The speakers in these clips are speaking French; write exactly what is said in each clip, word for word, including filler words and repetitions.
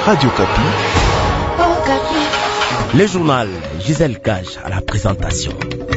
Radio Kapi. Oh, Kapi. Le journal Gisèle Cage à la présentation.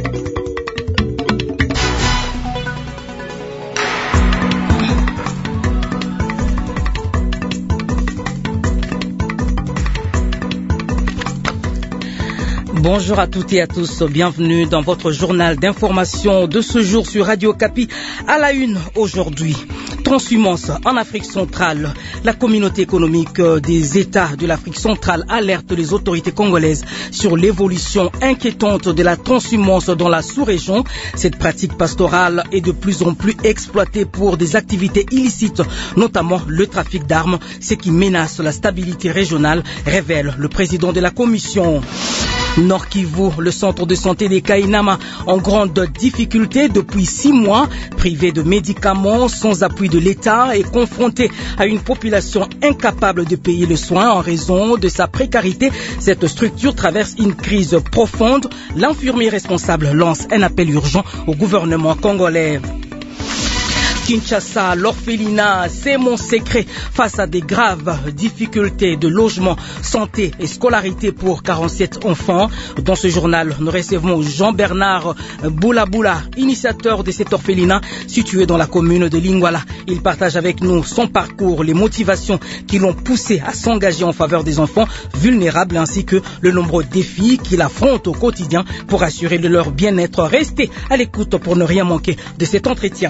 Bonjour à toutes et à tous, bienvenue dans votre journal d'information de ce jour sur Radio Kapi. À la une aujourd'hui, transhumance en Afrique centrale. La communauté économique des États de l'Afrique centrale alerte les autorités congolaises sur l'évolution inquiétante de la transhumance dans la sous-région. Cette pratique pastorale est de plus en plus exploitée pour des activités illicites, notamment le trafic d'armes, ce qui menace la stabilité régionale, révèle le président de la commission. Nord Kivu, le centre de santé des Kainama, en grande difficulté depuis six mois, privé de médicaments, sans appui de l'État et confronté à une population incapable de payer le soin en raison de sa précarité. Cette structure traverse une crise profonde. L'infirmier responsable lance un appel urgent au gouvernement congolais. Kinshasa, l'orphelinat, c'est mon secret face à des graves difficultés de logement, santé et scolarité pour quarante-sept enfants. Dans ce journal, nous recevons Jean-Bernard Boulaboula, initiateur de cet orphelinat situé dans la commune de Lingwala. Il partage avec nous son parcours, les motivations qui l'ont poussé à s'engager en faveur des enfants vulnérables ainsi que le nombreux défis qu'il affronte au quotidien pour assurer de leur bien-être. Restez à l'écoute pour ne rien manquer de cet entretien.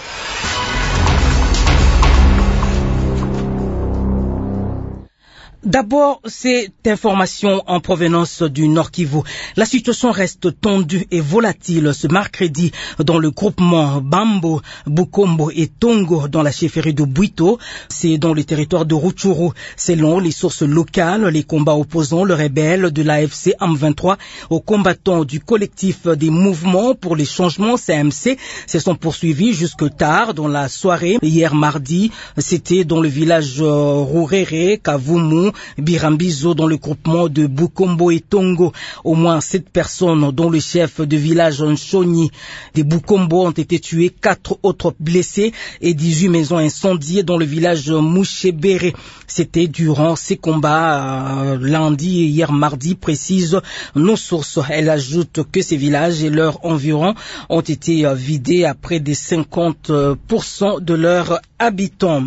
D'abord, cette information en provenance du Nord Kivu. La situation reste tendue et volatile ce mercredi dans le groupement Bambo, Bukombo et Tongo dans la chefferie de Bwito. C'est dans le territoire de Rutshuru. Selon les sources locales, les combats opposant le rebelle de l'A F C M vingt-trois aux combattants du collectif des mouvements pour les changements C M C se sont poursuivis jusque tard dans la soirée. Hier mardi, c'était dans le village Rurere, Kavumu, Birambizo dans le groupement de Bukombo et Tongo. Au moins sept personnes, dont le chef de village Nchoni des Bukombo, ont été tuées, quatre autres blessés et dix-huit maisons incendiées dans le village Mouchebere. C'était durant ces combats euh, lundi et hier mardi, précisent nos sources. Elle ajoute que ces villages et leurs environs ont été euh, vidés à près de cinquante pour cent de leurs habitants.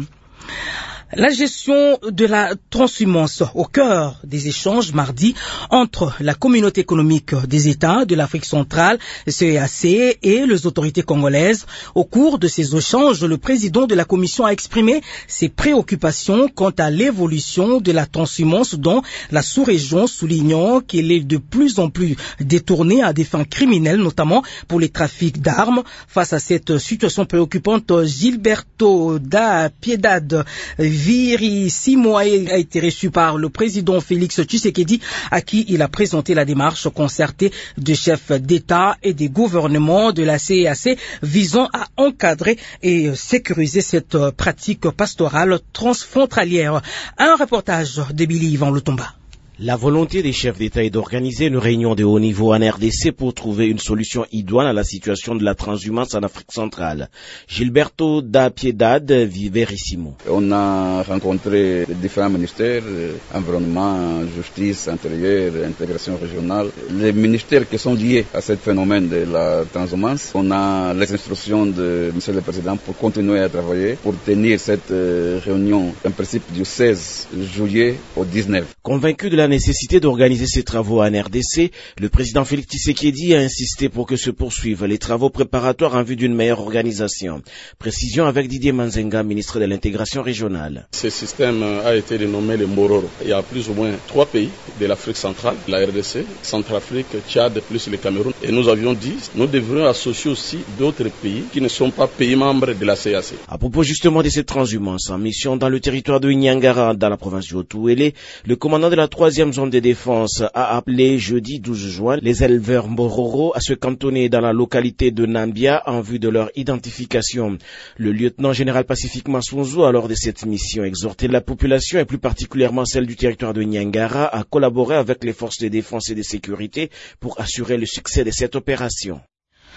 La gestion de la transhumance au cœur des échanges mardi entre la communauté économique des États de l'Afrique centrale, C E A C, et les autorités congolaises. Au cours de ces échanges, le président de la commission a exprimé ses préoccupations quant à l'évolution de la transhumance dans la sous-région, soulignant qu'elle est de plus en plus détournée à des fins criminelles, notamment pour les trafics d'armes. Face à cette situation préoccupante, Gilberto da Piedade Viri Simoae a été reçu par le président Félix Tshisekedi, à qui il a présenté la démarche concertée de chefs d'État et des gouvernements de la C E A C visant à encadrer et sécuriser cette pratique pastorale transfrontalière. Un reportage de Billy Yvan Lutumba. La volonté des chefs d'État est d'organiser une réunion de haut niveau en R D C pour trouver une solution idoine à la situation de la transhumance en Afrique centrale. Gilberto da Piedade Viverissimo. On a rencontré les différents ministères, environnement, justice, intérieur, intégration régionale, les ministères qui sont liés à ce phénomène de la transhumance. On a les instructions de M. le Président pour continuer à travailler, pour tenir cette réunion en principe du seize juillet au dix-neuf. Convaincu de la nécessité d'organiser ces travaux en R D C, le président Félix Tshisekedi a insisté pour que se poursuivent les travaux préparatoires en vue d'une meilleure organisation. Précision avec Didier Manzenga, ministre de l'intégration régionale. Ce système a été dénommé le Mororo. Il y a plus ou moins trois pays de l'Afrique centrale, la R D C, Centrafrique, Tchad plus le Cameroun. Et nous avions dit, nous devrions associer aussi d'autres pays qui ne sont pas pays membres de la C E A C. À propos justement de cette transhumance en mission dans le territoire de Nyangara, dans la province du Haut-Ouélé, le commandant de la troisième zone de défense a appelé jeudi douze juin les éleveurs Mororo à se cantonner dans la localité de Nambia en vue de leur identification. Le lieutenant général Pacifique Massunzu, alors de cette mission, exhortait la population et plus particulièrement celle du territoire de Nyangara à collaborer avec les forces de défense et de sécurité pour assurer le succès de cette opération.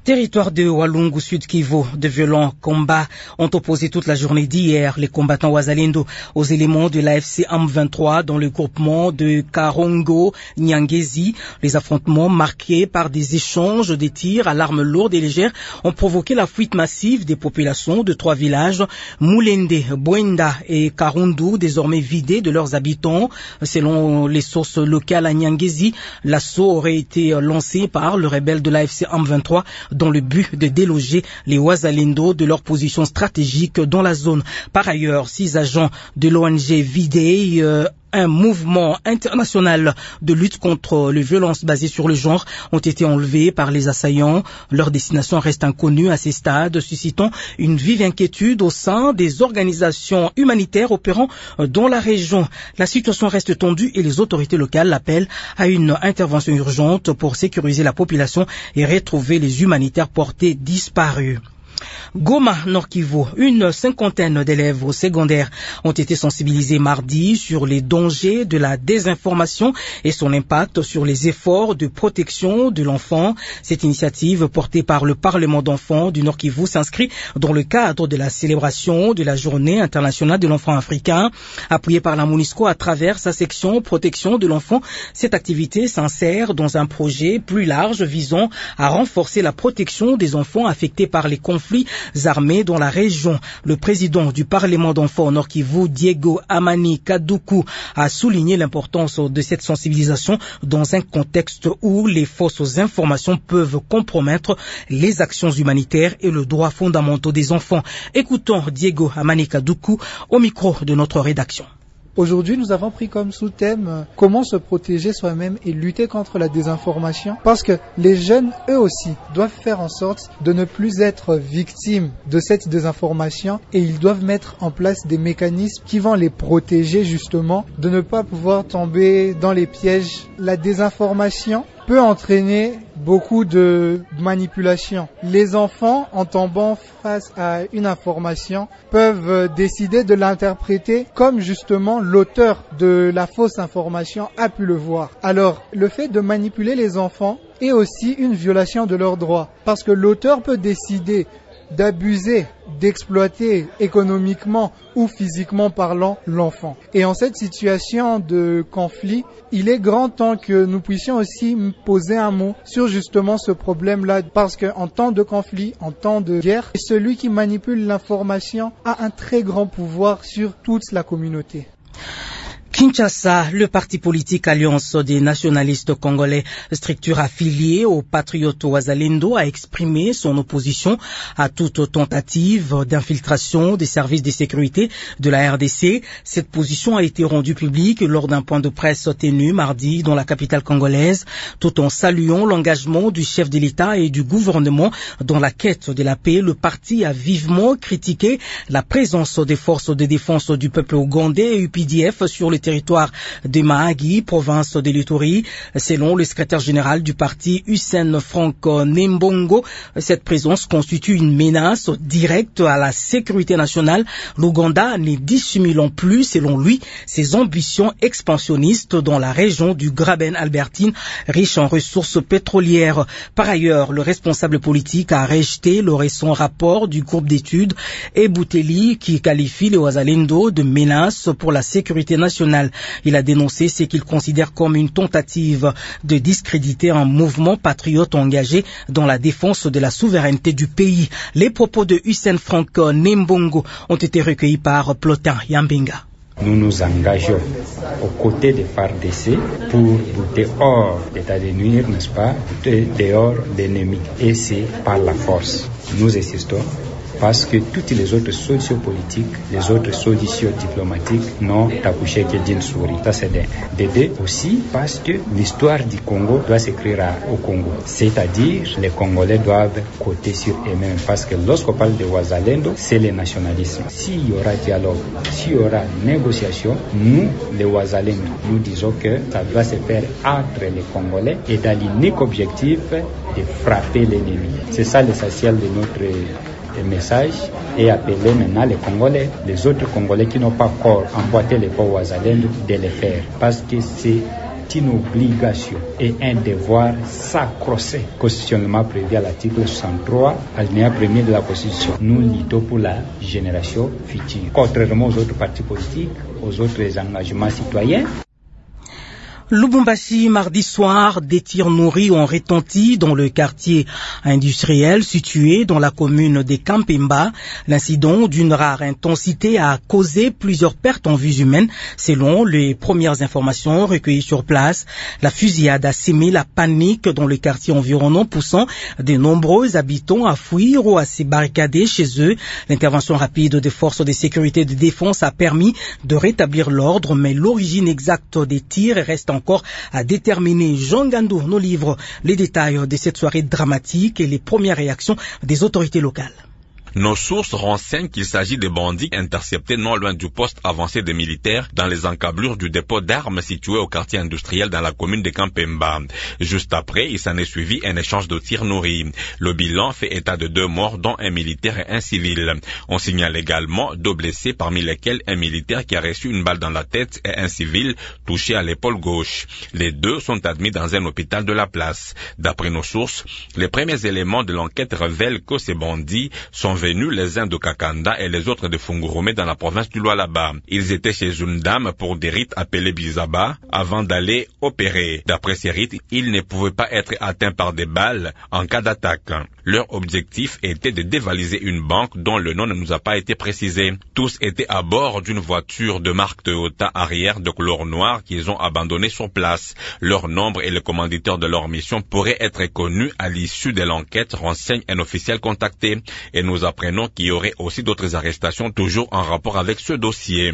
Territoire de Walungu, Sud Kivu, de violents combats ont opposé toute la journée d'hier les combattants Wazalendo aux éléments de l'A F C M vingt-trois dans le groupement de Karongo Nyangezi. Les affrontements marqués par des échanges de tirs à l'arme lourde et légère ont provoqué la fuite massive des populations de trois villages, Moulende, Bwenda et Karundu, désormais vidés de leurs habitants. Selon les sources locales à Nyangezi, l'assaut aurait été lancé par le rebelle de l'A F C M vingt-trois dans le but de déloger les Wazalendo de leur position stratégique dans la zone. Par ailleurs, six agents de l'O N G vidés, euh, un mouvement international de lutte contre les violences basées sur le genre, ont été enlevés par les assaillants. Leur destination reste inconnue à ces stades, suscitant une vive inquiétude au sein des organisations humanitaires opérant dans la région. La situation reste tendue et les autorités locales appellent à une intervention urgente pour sécuriser la population et retrouver les humanitaires portés disparus. Goma, Nord Kivu, une cinquantaine d'élèves au secondaire ont été sensibilisés mardi sur les dangers de la désinformation et son impact sur les efforts de protection de l'enfant. Cette initiative portée par le Parlement d'enfants du Nord Kivu s'inscrit dans le cadre de la célébration de la Journée internationale de l'enfant africain. Appuyée par la MONUSCO à travers sa section protection de l'enfant, cette activité s'insère dans un projet plus large visant à renforcer la protection des enfants affectés par les conflits armés dans la région. Le président du Parlement d'enfants au Nord Kivu, Diego Amani Kaduku, a souligné l'importance de cette sensibilisation dans un contexte où les fausses informations peuvent compromettre les actions humanitaires et le droit fondamental des enfants. Écoutons Diego Amani Kaduku au micro de notre rédaction. Aujourd'hui, nous avons pris comme sous-thème euh, comment se protéger soi-même et lutter contre la désinformation. Parce que les jeunes, eux aussi, doivent faire en sorte de ne plus être victimes de cette désinformation et ils doivent mettre en place des mécanismes qui vont les protéger justement de ne pas pouvoir tomber dans les pièges. La désinformation peut entraîner beaucoup de manipulation. Les enfants, en tombant face à une information, peuvent décider de l'interpréter comme justement l'auteur de la fausse information a pu le voir. Alors, le fait de manipuler les enfants est aussi une violation de leurs droits, parce que l'auteur peut décider d'abuser, d'exploiter économiquement ou physiquement parlant l'enfant. Et en cette situation de conflit, il est grand temps que nous puissions aussi poser un mot sur justement ce problème-là, parce qu'en temps de conflit, en temps de guerre, celui qui manipule l'information a un très grand pouvoir sur toute la communauté. Kinshasa, le parti politique Alliance des nationalistes congolais, structure affiliée au patriote Wazalendo, a exprimé son opposition à toute tentative d'infiltration des services de sécurité de la R D C. Cette position a été rendue publique lors d'un point de presse tenu mardi dans la capitale congolaise, tout en saluant l'engagement du chef de l'État et du gouvernement dans la quête de la paix. Le parti a vivement critiqué la présence des forces de défense du peuple ougandais et U P D F sur le territoire de Mahagi, province de l'Ituri. Selon le secrétaire général du parti, Hussein Franck Nembongo, cette présence constitue une menace directe à la sécurité nationale. L'Ouganda n'est dissimulant plus, selon lui, ses ambitions expansionnistes dans la région du Graben-Albertine, riche en ressources pétrolières. Par ailleurs, le responsable politique a rejeté le récent rapport du groupe d'études Ebouteli qui qualifie les Wazalendo de menace pour la sécurité nationale. Il a dénoncé ce qu'il considère comme une tentative de discréditer un mouvement patriote engagé dans la défense de la souveraineté du pays. Les propos de Hussein Franck Nembongo ont été recueillis par Plotin Yambinga. Nous nous engageons aux côtés des F A R D C pour buter hors d'état de nuire, n'est-ce pas, dehors d'ennemis. Et c'est par la force. Nous insistons parce que toutes les autres solutions politiques, les autres solutions diplomatiques n'ont accouché que d'une souris. Ça c'est de, de deux aussi parce que l'histoire du Congo doit s'écrire au Congo. C'est-à-dire les Congolais doivent compter sur eux-mêmes parce que lorsqu'on parle de Wazalendo, c'est le nationalisme. S'il y aura dialogue, s'il y aura négociation, nous, les Wazalendo, nous disons que ça doit se faire entre les Congolais et dans l'unique objectif de frapper l'ennemi. C'est ça l'essentiel de notre message et appeler maintenant les Congolais, les autres Congolais qui n'ont pas encore emboîté les pas Wazalendo de les faire parce que c'est est une obligation et un devoir sacro-saint constitutionnellement prévu à l'article soixante-trois, alinéa premier de la Constitution. Nous luttons pour la génération future. Contrairement aux autres partis politiques, aux autres engagements citoyens. Lubumbashi, mardi soir, des tirs nourris ont retenti dans le quartier industriel situé dans la commune de Kampemba. L'incident d'une rare intensité a causé plusieurs pertes en vies humaines. Selon les premières informations recueillies sur place, la fusillade a sémé la panique dans le quartier environnant, poussant de nombreux habitants à fuir ou à se barricader chez eux. L'intervention rapide des forces de sécurité et de défense a permis de rétablir l'ordre, mais l'origine exacte des tirs reste encore à déterminer. Jean Gandou nous livre les détails de cette soirée dramatique et les premières réactions des autorités locales. Nos sources renseignent qu'il s'agit de bandits interceptés non loin du poste avancé des militaires dans les encablures du dépôt d'armes situé au quartier industriel dans la commune de Kampemba. Juste après, il s'en est suivi un échange de tirs nourris. Le bilan fait état de deux morts, dont un militaire et un civil. On signale également deux blessés, parmi lesquels un militaire qui a reçu une balle dans la tête et un civil touché à l'épaule gauche. Les deux sont admis dans un hôpital de la place. D'après nos sources, les premiers éléments de l'enquête révèlent que ces bandits sont venus les uns de Kakanda et les autres de Fungurumé dans la province du Lualaba. Ils étaient chez une dame pour des rites appelés Bizaba avant d'aller opérer. D'après ces rites, ils ne pouvaient pas être atteints par des balles en cas d'attaque. Leur objectif était de dévaliser une banque dont le nom ne nous a pas été précisé. Tous étaient à bord d'une voiture de marque Toyota arrière de couleur noire qu'ils ont abandonnée sur place. Leur nombre et le commanditaire de leur mission pourraient être connus à l'issue de l'enquête, renseigne un officiel contacté. Et nous apprenons qu'il y aurait aussi d'autres arrestations toujours en rapport avec ce dossier.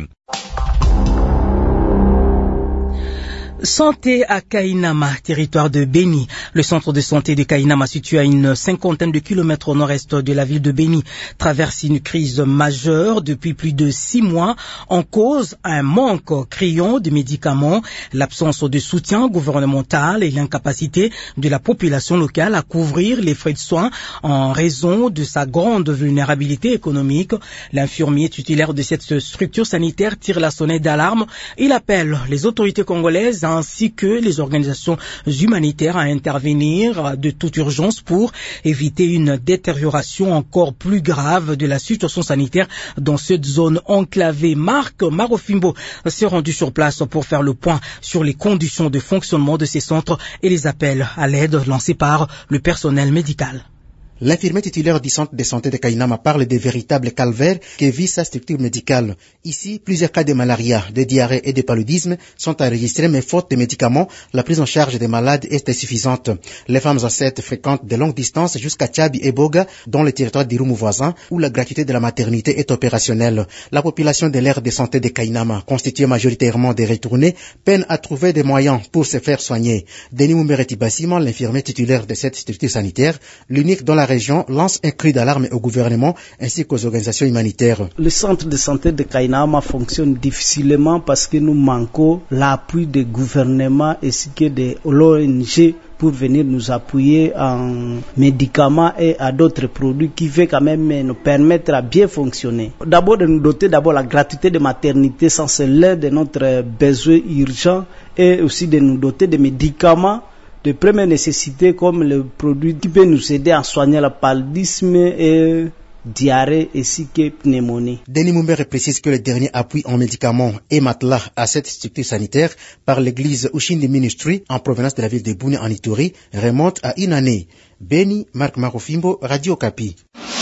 Santé à Kainama, territoire de Beni. Le centre de santé de Kainama, situé à une cinquantaine de kilomètres au nord-est de la ville de Beni, traverse une crise majeure depuis plus de six mois en cause un manque criant de médicaments, l'absence de soutien gouvernemental et l'incapacité de la population locale à couvrir les frais de soins en raison de sa grande vulnérabilité économique. L'infirmier titulaire de cette structure sanitaire tire la sonnette d'alarme. Il appelle les autorités congolaises à ainsi que les organisations humanitaires à intervenir de toute urgence pour éviter une détérioration encore plus grave de la situation sanitaire dans cette zone enclavée. Marc Marofimbo s'est rendu sur place pour faire le point sur les conditions de fonctionnement de ces centres et les appels à l'aide lancés par le personnel médical. L'infirmier titulaire du centre de santé de Kainama parle des véritables calvaires que vit sa structure médicale. Ici, plusieurs cas de malaria, de diarrhée et de paludisme sont enregistrés, mais faute de médicaments, la prise en charge des malades est insuffisante. Les femmes enceintes fréquentent de longues distances jusqu'à Tchabi et Boga, dans le territoire d'Irumu voisin, où la gratuité de la maternité est opérationnelle. La population de l'aire de santé de Kainama, constituée majoritairement de retournés, peine à trouver des moyens pour se faire soigner. Denis Mumbereti Bassima, l'infirmier titulaire de cette structure sanitaire, l'unique dans la région, lance un cri d'alarme au gouvernement ainsi qu'aux organisations humanitaires. Le centre de santé de Kainama fonctionne difficilement parce que nous manquons l'appui des gouvernements ainsi que de l'O N G pour venir nous appuyer en médicaments et à d'autres produits qui vont quand même nous permettre à bien fonctionner. D'abord de nous doter d'abord la gratuité de maternité sans l'aide de notre besoin urgent et aussi de nous doter de médicaments de première nécessité comme le produit qui peut nous aider à soigner le paludisme et diarrhée ainsi que pneumonie. Denis Mumbere précise que le dernier appui en médicaments et matelas à cette structure sanitaire par l'église Ushindi Ministry en provenance de la ville de Boune en Ituri remonte à une année. Beni, Marc Marofimbo, Radio Kapi.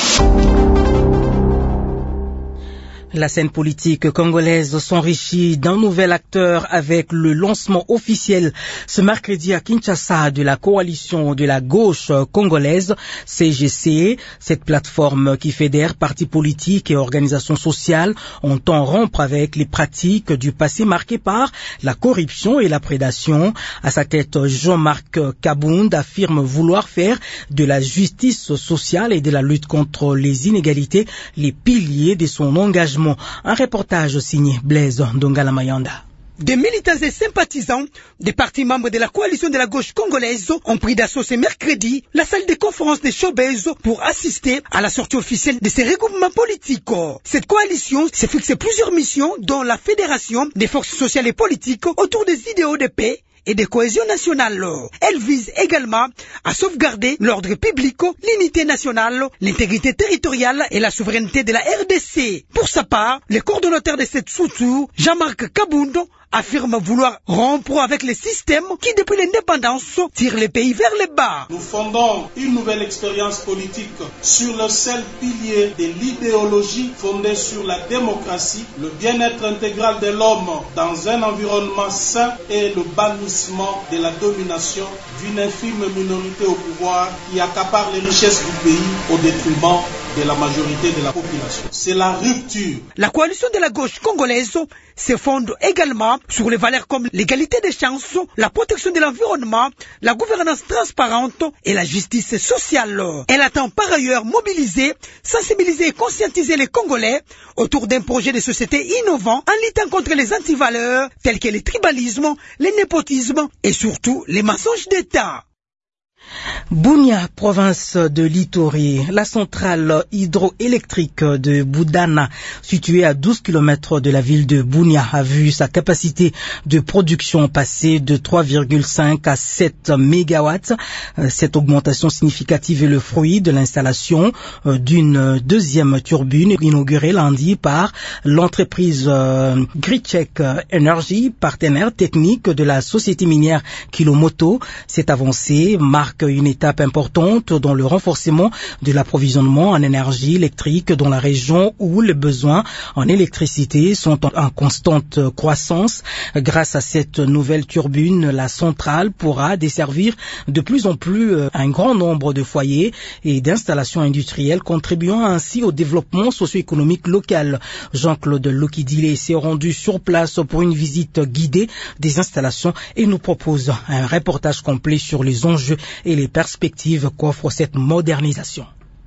La scène politique congolaise s'enrichit d'un nouvel acteur avec le lancement officiel ce mercredi à Kinshasa de la coalition de la gauche congolaise C G C. Cette plateforme qui fédère partis politiques et organisations sociales entend rompre avec les pratiques du passé marquées par la corruption et la prédation. À sa tête, Jean-Marc Kabound affirme vouloir faire de la justice sociale et de la lutte contre les inégalités les piliers de son engagement. Un reportage signé Blaise Ndongala Mayanda. Des militants et sympathisants des partis membres de la coalition de la gauche congolaise ont pris d'assaut ce mercredi la salle de conférence de Showbiz pour assister à la sortie officielle de ces regroupements politiques. Cette coalition s'est fixée plusieurs missions dont la fédération des forces sociales et politiques autour des idéaux de paix et de cohésion nationale. Elle vise également à sauvegarder l'ordre public, l'unité nationale, l'intégrité territoriale et la souveraineté de la R D C. Pour sa part, le coordonnateur de cette structure, Jean-Marc Kabundo, affirme vouloir rompre avec les systèmes qui, depuis l'indépendance, tirent les pays vers le bas. Nous fondons une nouvelle expérience politique sur le seul pilier de l'idéologie fondée sur la démocratie, le bien-être intégral de l'homme dans un environnement sain et le bannissement de la domination d'une infime minorité au pouvoir qui accapare les richesses du pays au détriment de la majorité de la population. C'est la rupture. La coalition de la gauche congolaise se fonde également sur les valeurs comme l'égalité des chances, la protection de l'environnement, la gouvernance transparente et la justice sociale. Elle attend par ailleurs mobiliser, sensibiliser et conscientiser les Congolais autour d'un projet de société innovant en luttant contre les antivaleurs tels que le tribalisme, le népotisme et surtout les mensonges d'État. Bunia, province de l'Ituri, la centrale hydroélectrique de Boudana, située à douze kilomètres de la ville de Bunia, a vu sa capacité de production passer de trois virgule cinq à sept mégawatts. Cette augmentation significative est le fruit de l'installation d'une deuxième turbine inaugurée lundi par l'entreprise Grichek Energy, partenaire technique de la société minière Kilomoto. Cette avancée marque une étape importante dans le renforcement de l'approvisionnement en énergie électrique dans la région où les besoins en électricité sont en constante croissance. Grâce à cette nouvelle turbine, la centrale pourra desservir de plus en plus un grand nombre de foyers et d'installations industrielles, contribuant ainsi au développement socio-économique local. Jean-Claude Lokidile s'est rendu sur place pour une visite guidée des installations et nous propose un reportage complet sur les enjeux et les perspectives qu'offre cette modernisation.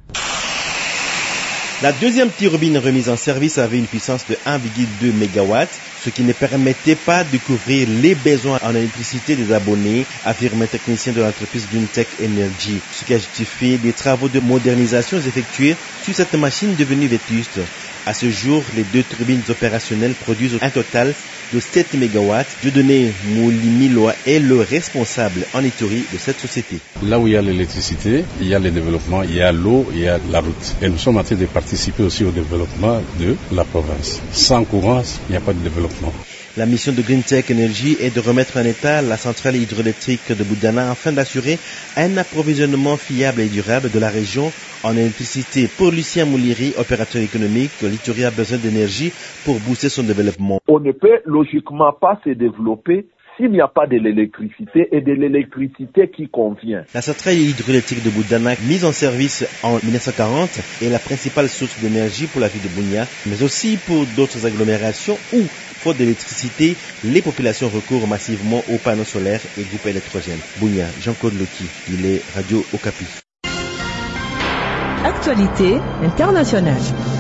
La deuxième turbine remise en service avait une puissance de un virgule deux mégawatts, ce qui ne permettait pas de couvrir les besoins en électricité des abonnés, affirme un technicien de l'entreprise Greentech Energy, ce qui a justifié des travaux de modernisation effectués sur cette machine devenue vétuste. À ce jour, les deux turbines opérationnelles produisent un total de sept mégawatts. Dieudonné Moulimiloa est le responsable en Ituri de cette société. Là où il y a l'électricité, il y a le développement, il y a l'eau, il y a la route. Et nous sommes en train de participer aussi au développement de la province. Sans courant, il n'y a pas de développement. La mission de Greentech Energy est de remettre en état la centrale hydroélectrique de Boudana afin d'assurer un approvisionnement fiable et durable de la région en électricité. Pour Lucien Mouliri, opérateur économique, l'Ituri a besoin d'énergie pour booster son développement. On ne peut logiquement pas se développer s'il n'y a pas de l'électricité et de l'électricité qui convient. La centrale hydroélectrique de Boudana, mise en service en mille neuf cent quarante, est la principale source d'énergie pour la ville de Bunia, mais aussi pour d'autres agglomérations où, faute d'électricité, les populations recourent massivement aux panneaux solaires et groupes électrogènes. Bunia, Jean-Claude Loki, il est Radio Okapi. Actualité internationale.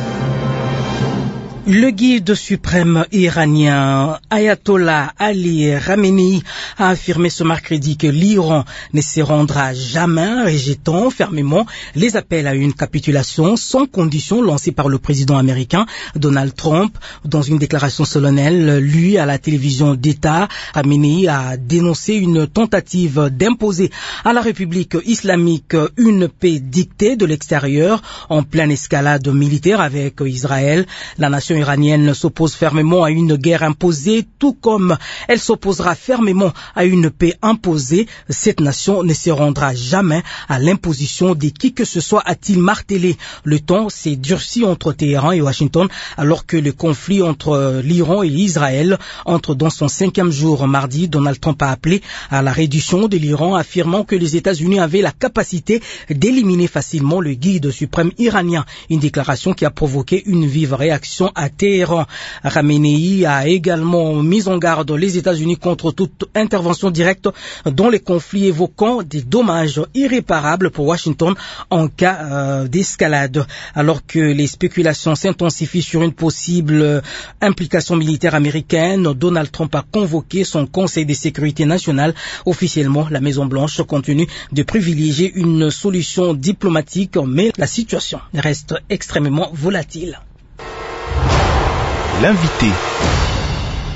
Le guide suprême iranien Ayatollah Ali Khamenei a affirmé ce mercredi que l'Iran ne se rendra jamais, rejetant fermement les appels à une capitulation sans condition lancés par le président américain Donald Trump. Dans une déclaration solennelle lue à la télévision d'État, Khamenei a dénoncé une tentative d'imposer à la République islamique une paix dictée de l'extérieur en pleine escalade militaire avec Israël. La nation iranienne s'oppose fermement à une guerre imposée, tout comme elle s'opposera fermement à une paix imposée. Cette nation ne se rendra jamais à l'imposition de qui que ce soit, a-t-il martelé. Le temps s'est durci entre Téhéran et Washington alors que le conflit entre l'Iran et l'Israël entre dans son cinquième jour. Mardi, Donald Trump a appelé à la réduction de l'Iran, affirmant que les États-Unis avaient la capacité d'éliminer facilement le guide suprême iranien. Une déclaration qui a provoqué une vive réaction à Téhéran. Khamenei a également mis en garde les États-Unis contre toute intervention directe dans les conflits, évoquant des dommages irréparables pour Washington en cas euh, d'escalade. Alors que les spéculations s'intensifient sur une possible implication militaire américaine, Donald Trump a convoqué son Conseil de sécurité nationale. Officiellement, la Maison-Blanche continue de privilégier une solution diplomatique, mais la situation reste extrêmement volatile. L'invité.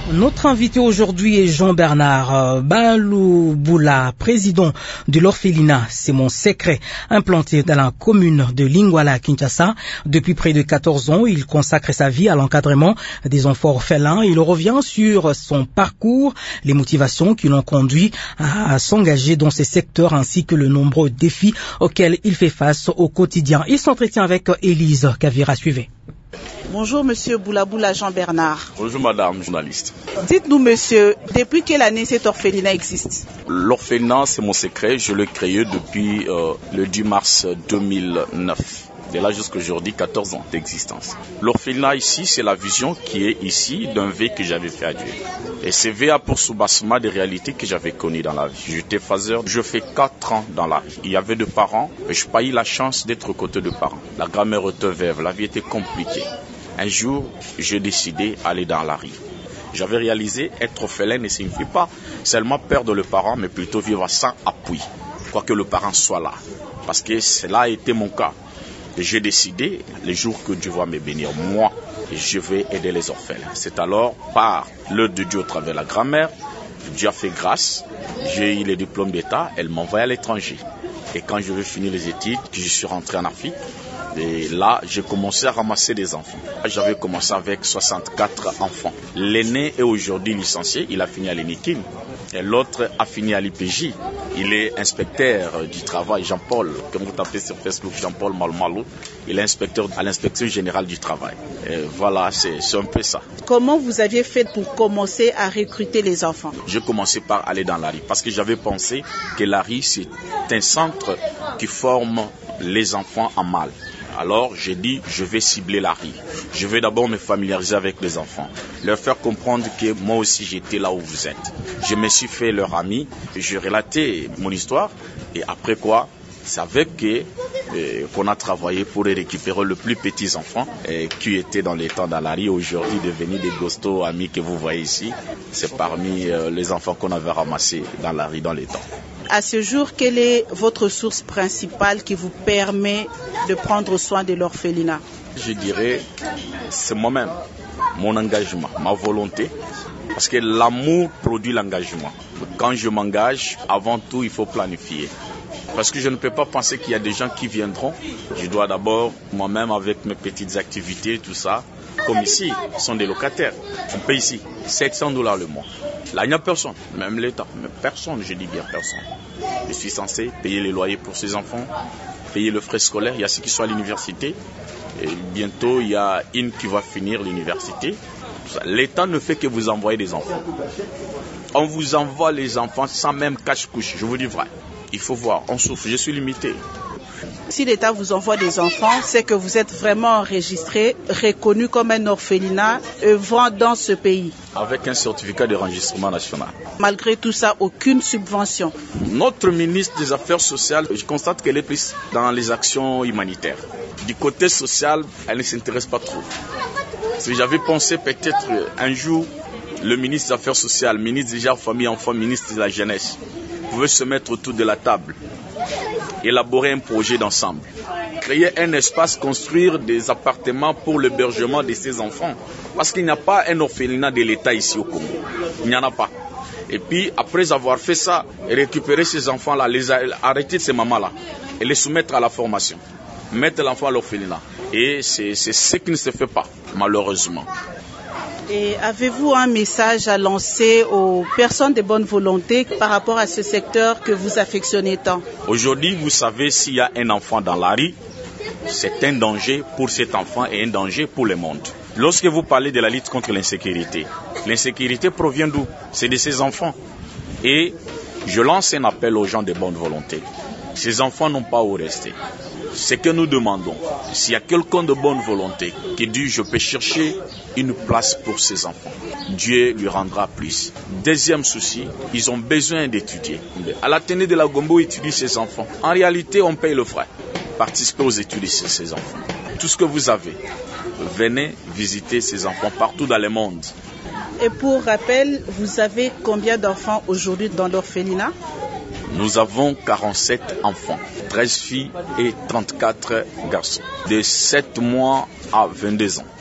Notre invité aujourd'hui est Jean-Bernard Balouboula, président de l'orphelinat C'est mon secret, implanté dans la commune de Lingwala à Kinshasa. Depuis près de quatorze ans, il consacre sa vie à l'encadrement des enfants orphelins. Il revient sur son parcours, les motivations qui l'ont conduit à s'engager dans ces secteurs ainsi que le nombreux défis auxquels il fait face au quotidien. Il s'entretient avec Élise Kavira. Suivez. Bonjour Monsieur Boulaboula Jean-Bernard. Bonjour Madame journaliste. Dites-nous Monsieur, depuis quelle année cet orphelinat existe? L'orphelinat C'est mon secret, je l'ai créé depuis euh, le dix mars deux mille neuf. De là jusqu'à aujourd'hui, quatorze ans d'existence. L'orphelinat ici, c'est la vision qui est ici d'un vœu que j'avais fait à Dieu. Et ce vœu a pour soubassement des réalités que j'avais connues dans la vie. J'étais phaseur, je fais quatre ans dans la vie. Il y avait deux parents, et je n'ai pas eu la chance d'être aux côtés de parents. La grand-mère était veuve, la vie était compliquée. Un jour, j'ai décidé d'aller dans la rue. J'avais réalisé être orphelin ne signifie pas seulement perdre le parent, mais plutôt vivre sans appui. Quoique le parent soit là. Parce que cela a été mon cas. Et j'ai décidé, les jours que Dieu va me bénir, moi, je vais aider les orphelins. C'est alors, par l'œuvre de Dieu au travers de la grand-mère, Dieu a fait grâce, j'ai eu les diplômes d'État, elle m'a envoyé à l'étranger. Et quand je vais finir les études, je suis rentré en Afrique, et là, j'ai commencé à ramasser des enfants. J'avais commencé avec soixante-quatre enfants. L'aîné est aujourd'hui licencié, il a fini à l'E N I K I M. Et l'autre a fini à l'I P J. Il est inspecteur du travail, Jean-Paul, comme vous tapez sur Facebook, Jean-Paul Malmalou. Il est inspecteur à l'inspection générale du travail. Et voilà, c'est un peu ça. Comment vous aviez fait pour commencer à recruter les enfants? J'ai commencé par aller dans la rue, parce que j'avais pensé que la rue, c'est un centre qui forme les enfants en mal. Alors j'ai dit, je vais cibler la rue. Je vais d'abord me familiariser avec les enfants, leur faire comprendre que moi aussi j'étais là où vous êtes. Je me suis fait leur ami, j'ai relaté mon histoire et après quoi, c'est avec que euh, qu'on a travaillé pour récupérer les plus petits enfants euh, qui étaient dans les temps dans la rue, aujourd'hui devenus des gostos amis que vous voyez ici. C'est parmi euh, les enfants qu'on avait ramassés dans la rue dans les temps. À ce jour, quelle est votre source principale qui vous permet de prendre soin de l'orphelinat? Je dirais, c'est moi-même, mon engagement, ma volonté, parce que l'amour produit l'engagement. Quand je m'engage, avant tout, il faut planifier. Parce que je ne peux pas penser qu'il y a des gens qui viendront. Je dois d'abord, moi-même, avec mes petites activités, tout ça, comme ici, ce sont des locataires. On paye ici sept cents dollars le mois. Là, il n'y a personne, même l'État, mais personne, je dis bien personne. Je suis censé payer les loyers pour ces enfants, payer le frais scolaire. Il y a ceux qui sont à l'université. Et bientôt, il y a une qui va finir l'université. L'État ne fait que vous envoyer des enfants. On vous envoie les enfants sans même cache-couche, je vous dis vrai. Il faut voir, on souffre, je suis limité. Si l'État vous envoie des enfants, c'est que vous êtes vraiment enregistré, reconnu comme un orphelinat œuvrant dans ce pays. Avec un certificat de enregistrement national. Malgré tout ça, aucune subvention. Notre ministre des Affaires sociales, je constate qu'elle est plus dans les actions humanitaires. Du côté social, elle ne s'intéresse pas trop. Si j'avais pensé peut-être un jour, le ministre des Affaires sociales, ministre des Genres, Famille, Enfants, ministre de la Jeunesse, pouvait se mettre autour de la table, élaborer un projet d'ensemble, créer un espace, construire des appartements pour l'hébergement de ces enfants. Parce qu'il n'y a pas un orphelinat de l'État ici au Congo. Il n'y en a pas. Et puis, après avoir fait ça, récupérer ces enfants-là, les arrêter de ces mamans-là et les soumettre à la formation. Mettre l'enfant à l'orphelinat. Et c'est ce qui ne se fait pas, malheureusement. Et avez-vous un message à lancer aux personnes de bonne volonté par rapport à ce secteur que vous affectionnez tant? Aujourd'hui, vous savez, s'il y a un enfant dans la rue, c'est un danger pour cet enfant et un danger pour le monde. Lorsque vous parlez de la lutte contre l'insécurité, l'insécurité provient d'où? C'est de ces enfants. Et je lance un appel aux gens de bonne volonté. Ces enfants n'ont pas où rester. Ce que nous demandons, s'il y a quelqu'un de bonne volonté qui dit je peux chercher une place pour ces enfants, Dieu lui rendra plus. Deuxième souci, ils ont besoin d'étudier. À l'Athénée de la Gombo, étudie ces enfants. En réalité, on paye le frais. Participer aux études de ces enfants. Tout ce que vous avez, venez visiter ces enfants partout dans le monde. Et pour rappel, vous avez combien d'enfants aujourd'hui dans l'orphelinat? Nous avons quarante-sept enfants, treize filles et trente-quatre garçons, de sept mois à vingt-deux ans.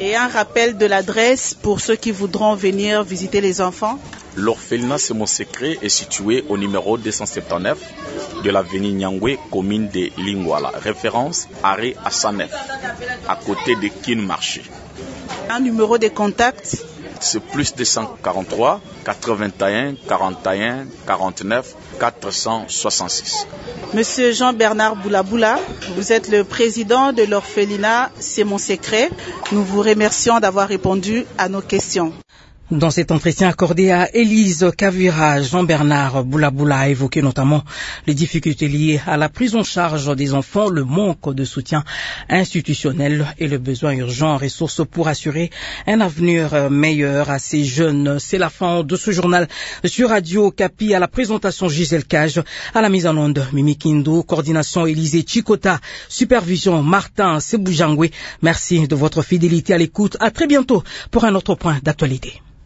Et un rappel de l'adresse pour ceux qui voudront venir visiter les enfants. L'orphelinat C'est Mon Secret est situé au numéro deux cent soixante-dix-neuf de l'avenue Nyangwe, commune de Lingwala. Référence arrêt à cent neuf, à côté de Kin Marché. Un numéro de contact. C'est plus deux cent quarante-trois, quatre-vingt-un, quarante et un, quarante-neuf, quatre cent soixante-six. Monsieur Jean-Bernard Boulaboula, vous êtes le président de l'orphelinat C'est Mon Secret. Nous vous remercions d'avoir répondu à nos questions. Dans cet entretien accordé à Élise Kavira, Jean-Bernard Boulaboula a évoqué notamment les difficultés liées à la prise en charge des enfants, le manque de soutien institutionnel et le besoin urgent en ressources pour assurer un avenir meilleur à ces jeunes. C'est la fin de ce journal sur Radio Kapi. À la présentation Gisèle Cage, à la mise en onde Mimi Kindo, coordination Élisée Chikota, supervision Martin Seboujangwe. Merci de votre fidélité à l'écoute. À très bientôt pour un autre point d'actualité.